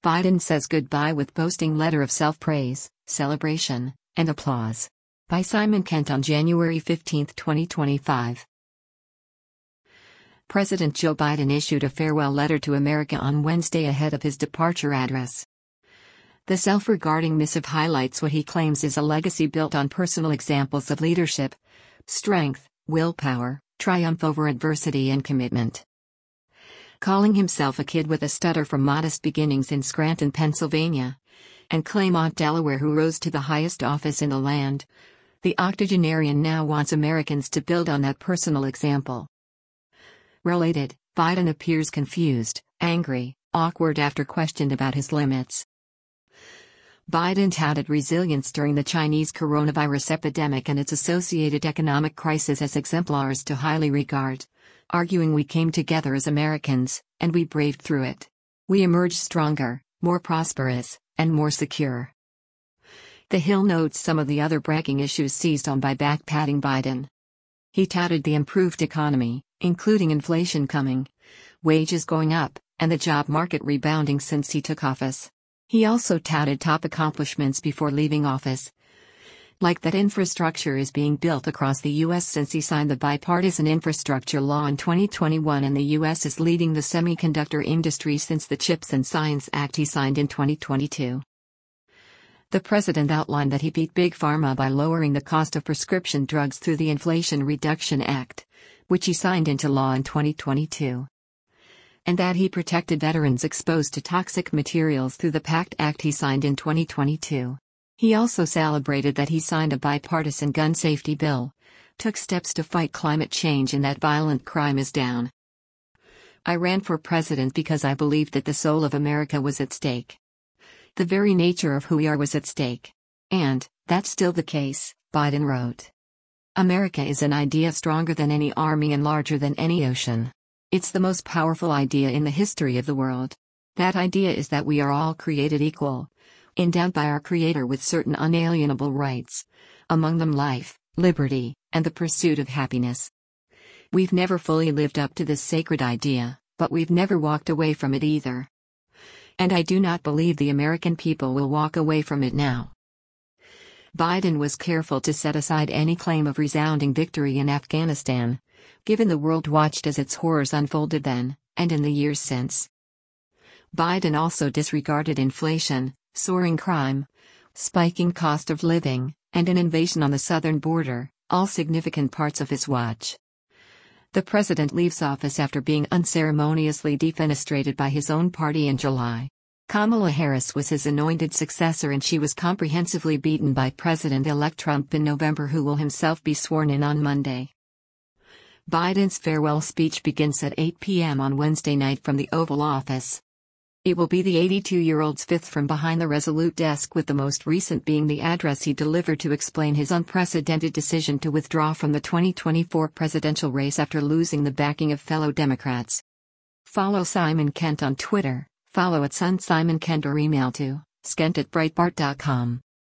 Biden says goodbye with boasting letter of self-praise, celebration, and applause. By Simon Kent on January 15, 2025. President Joe Biden issued a farewell letter to America on Wednesday ahead of his departure address. The self-regarding missive highlights what he claims is a legacy built on personal examples of leadership, strength, willpower, triumph over adversity and commitment. Calling himself a kid with a stutter from modest beginnings in Scranton, Pennsylvania, and Claymont, Delaware, who rose to the highest office in the land, the octogenarian now wants Americans to build on that personal example. Related, Biden appears confused, angry, awkward after questioned about his limits. Biden touted resilience during the Chinese coronavirus epidemic and its associated economic crisis as exemplars to highly regard, arguing we came together as Americans, and we braved through it. We emerged stronger, more prosperous, and more secure. The Hill notes some of the other bragging issues seized on by back-patting Biden. He touted the improved economy, including inflation coming, wages going up, and the job market rebounding since he took office. He also touted top accomplishments before leaving office, like that infrastructure is being built across the U.S. since he signed the Bipartisan Infrastructure Law in 2021, and the U.S. is leading the semiconductor industry since the CHIPS and Science Act he signed in 2022. The president outlined that he beat Big Pharma by lowering the cost of prescription drugs through the Inflation Reduction Act, which he signed into law in 2022. And that he protected veterans exposed to toxic materials through the PACT Act he signed in 2022. He also celebrated that he signed a bipartisan gun safety bill, took steps to fight climate change, and that violent crime is down. I ran for president because I believed that the soul of America was at stake. The very nature of who we are was at stake. And, that's still the case, Biden wrote. America is an idea stronger than any army and larger than any ocean. It's the most powerful idea in the history of the world. That idea is that we are all created equal, endowed by our Creator with certain unalienable rights, among them life, liberty, and the pursuit of happiness. We've never fully lived up to this sacred idea, but we've never walked away from it either. And I do not believe the American people will walk away from it now. Biden was careful to set aside any claim of resounding victory in Afghanistan, given the world watched as its horrors unfolded then, and in the years since. Biden also disregarded inflation, soaring crime, spiking cost of living, and an invasion on the southern border, all significant parts of his watch. The president leaves office after being unceremoniously defenestrated by his own party in July. Kamala Harris was his anointed successor, and she was comprehensively beaten by President-elect Trump in November, who will himself be sworn in on Monday. Biden's farewell speech begins at 8 p.m. on Wednesday night from the Oval Office. It will be the 82-year-old's fifth from behind the Resolute desk, with the most recent being the address he delivered to explain his unprecedented decision to withdraw from the 2024 presidential race after losing the backing of fellow Democrats. Follow Simon Kent on Twitter, follow @SunSimonKent, or email to skent@breitbart.com.